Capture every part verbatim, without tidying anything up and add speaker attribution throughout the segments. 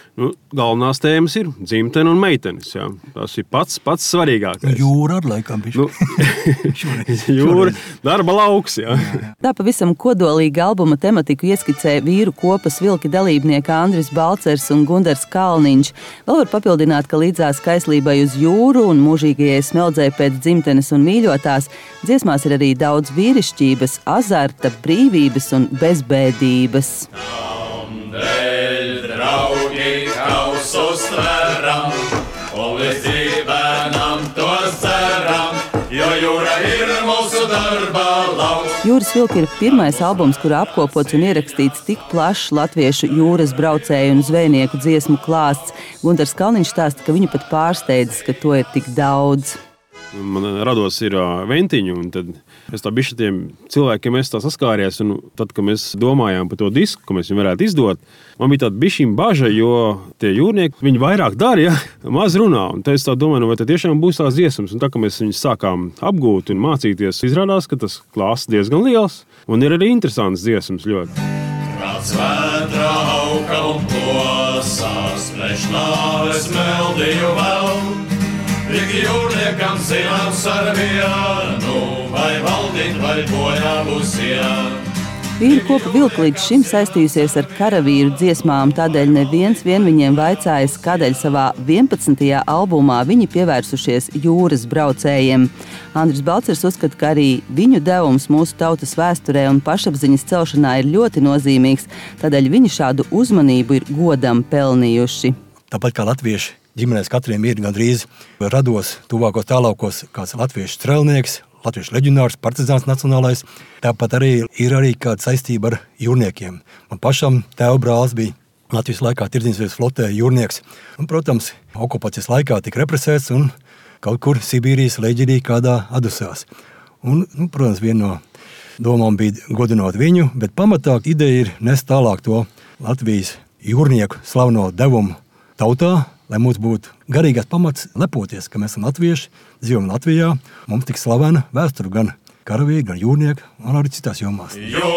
Speaker 1: Nu, galvenās tēmas ir dzimtene un meitenes. Jā. Tas ir pats, pats svarīgākais.
Speaker 2: Jūra ar laikam.
Speaker 1: Nu, jūra, darba lauks. Jā.
Speaker 3: Jā, jā. Tā pavisam kodolīga albuma tematiku ieskicē vīru kopas vilki dalībnieki Andris Balcers un Gundars Kalniņš. Vēl var papildināt, ka līdzās kaislībai uz jūru un mūžīgajai smeldzei pēc dzimtenes un mīļotās dziesmās ir arī daudz vīrišķības, azarta, brīvības un bezbēdības.
Speaker 4: Dēļ, draugi, kausus tveram, un līdz dzīvēnam tos ceram, jo jūra ir mūsu darba lauks.
Speaker 3: Jūras vilki ir pirmais albums, kurā apkopots un ierakstīts tik plašs latviešu jūras braucēju un zvejnieku dziesmu klāsts. Gundars Kalniņš stāsta, ka viņu pat pārsteidzis, ka to ir tik daudz.
Speaker 1: Man rados ir ventiņu, un tad es tā bišķi tiem cilvēkiem es tā saskāries, un tad, kad mēs domājām par to disku, ko mēs viņu varētu izdot, man bija tāda bišķiņa baža, jo tie jūrnieki, viņi vairāk dara, ja, maz runā, un tad es tā domāju, nu, vai tad tiešām būs tās dziesmas, un tā, ka mēs viņus sākām apgūt un mācīties, izrādās, ka tas klāsts diezgan liels, un ir arī interesants dziesmas ļoti.
Speaker 4: Kāds vētra auga un plosās, plešnāves meldīju vēl, tik jūrniekam zināms ar vienu, vai valdīt, vai bojā būs iet.
Speaker 3: Vīru kopa vilka līdz šim saistījusies ar karavīru dziesmām, tādēļ neviens vien viņiem vaicājis, kādēļ savā vienpadsmitajā albumā viņi pievērsušies jūras braucējiem. Andris Balcers uzskata, ka arī viņu devums mūsu tautas vēsturē un pašapziņas celšanā ir ļoti nozīmīgs, tādēļ viņi šādu uzmanību ir godam pelnījuši.
Speaker 2: Tāpat kā latvieši ģimenēs katriem ir gandrīz rados tuvākos tālākos kāds latviešu strēlnieks, latviešu leģionārs, partizāns nacionālais. Tāpat arī ir arī kāda saistība ar jūrniekiem. Man pašam tēva brālis bija Latvijas laikā tirdzniecības flotē jūrnieks. Un, protams, okupācijas laikā tika represēts un kaut kur Sibīrijas leģerī kādā adusās. Un, nu, protams, viena no domām bija godinot viņu, bet pamatā ideja ir nest tālāk to Latvijas jūrnieku slaveno devumu tautā, lai mums būtu garīgās pamats lepoties, ka mēs esam latvieši, dzīvojam Latvijā, mums tik slavena vēsture gan karavīri, gan jūrnieki un arī citās jomās.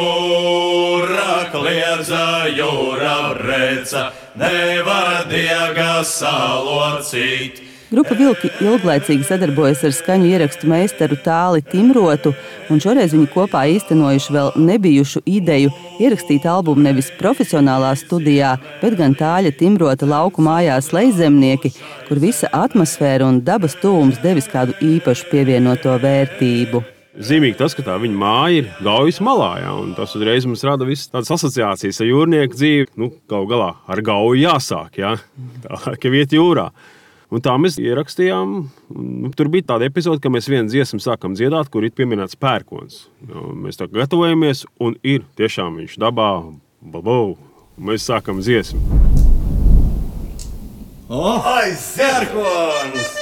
Speaker 4: Jūra kliedza, jūra breca, nevar diega salocīt.
Speaker 3: Grupa Vilki ilglaicīgi sadarbojas ar skaņu ierakstu meistaru Tāli Timrotu, un šoreiz viņi kopā īstenojuši vēl nebijušu ideju ierakstīt albumu nevis profesionālā studijā, bet gan Tāļa Timrota lauku mājās Leizemnieki, kur visa atmosfēra un dabas tuvums devis kādu īpašu pievienoto vērtību.
Speaker 1: Zīmīgi tas, ka tā viņa māja ir Gaujas malā, jā, un tas uzreiz mums rada visas tādas asociācijas ar jūrnieku dzīvi. Nu, galu galā ar Gauju jāsāk, jā, tā kā vieta jūrā. Un tā mēs ierakstījām. Tur bija tāda epizode, ka mēs vienu dziesmu sākam dziedāt, kur ir pieminēts pērkons. Mēs tā gatavojamies, un ir tiešām viņš dabā, babau, un mēs sākam dziesmu.
Speaker 4: Oi, pērkons!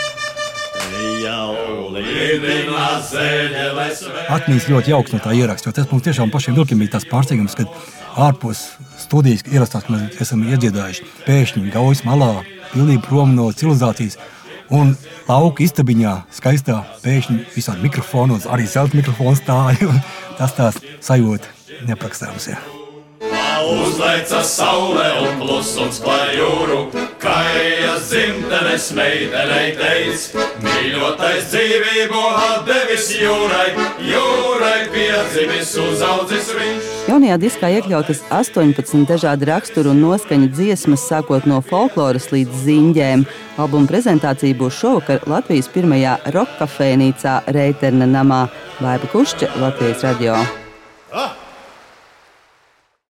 Speaker 4: Jau līdinā zeļeles vēl.
Speaker 2: Atmiņas ļoti jauks no tā ieraksta, jo tas mums tiešām pašiem vilkiem bija tās pārsteigums, kad ārpus studijas ierastās, ka mēs esam iedziedājuši pēkšņi Gaujas malā, pilnīgi prom no civilizācijas. Un lauka istabiņā skaistā pēkšņi visādi mikrofonos, arī zelta mikrofons stāja. Tas tās sajūta neprakstāms. Ja.
Speaker 4: Uzleica saule un klusums klāj jūru, kājas dzimtenes meitenei teic, mīļotais dzīvību atdevis jūrai, jūrai piedzimis uzaudzis viņš.
Speaker 3: Jaunajā diskā iekļautas astoņpadsmit dažādi raksturu un noskaņu dziesmas, sākot no folkloras līdz ziņģēm. Albuma prezentācija būs šovakar Latvijas pirmajā rokkafēnīcā Reiterna namā. Vaiba Kušča, Latvijas radio.
Speaker 4: Ah!